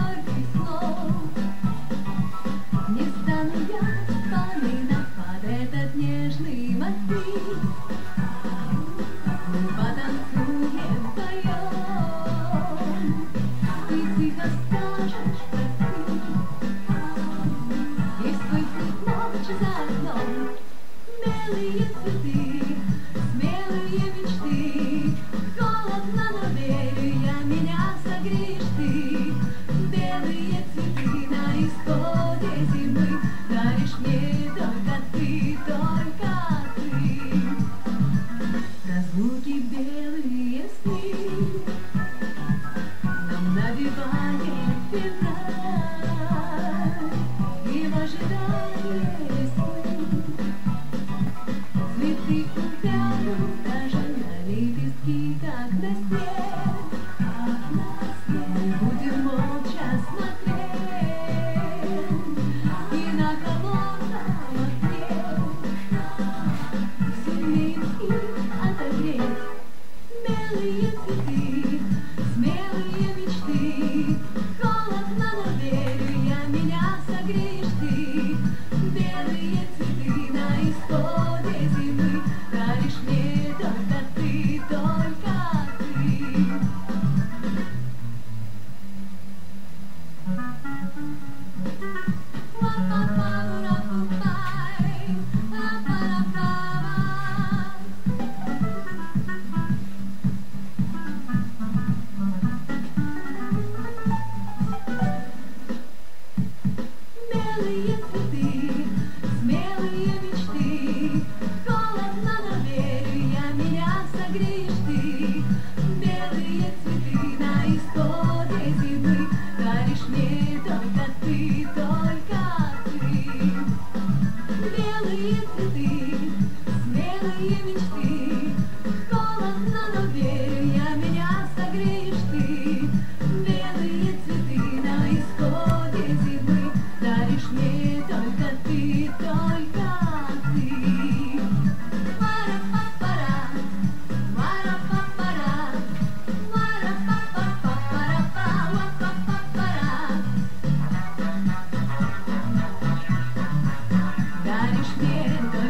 горьких слов. Не стану я вспоминать под этот нежный мотив. Мы потанцуем вдвоем, и тихо скажешь прости. И вспыхнет ночь за окном, белые цветы, смелые мечты. Холодно, но верю я, меня согреешь ты. Белые цветы на исходе зимы даришь мне только ты, только ты. Разлуки белые сны нам навевает февраль, и в ожидании весны цветы увянут даже на лепестки, как на снег, как на снег. Будем молча смотреть и на холодном окне сумеем их отогреть. Белые цветы, смелые мечты. Холодно, но верю я, меня согреешь ты. Белые цветы на исходе зимы даришь мне только ты, только ты. Белые цветы, смелые мечты. Холодно, но верю я, меня согреешь ты. Белые цветы на исходе зимы даришь мне только ты, только ты. Белые цветы, смелые мечты. Холодно, но верю я, меня согреешь ты. Белые цветы на исходе зимы даришь мне только ты, только ты. Вара-па-пара, вара-па-пара, вара-па-па-па-пара-па, ва-па-па-пара. Даришь мне только